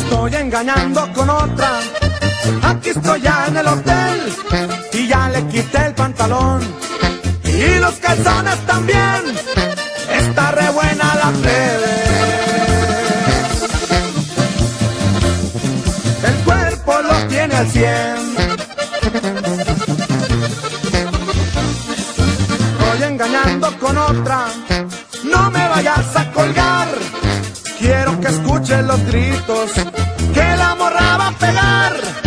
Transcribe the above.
estoy engañando con otra. Aquí estoy ya en el hotel y ya le quité el pantalón y los calzones también. Está re buena la plebe. El cuerpo lo tiene al 100. Estoy engañando con otra. No me vayas a colgar. Quiero que escuchen los gritos que la morra va a pegar.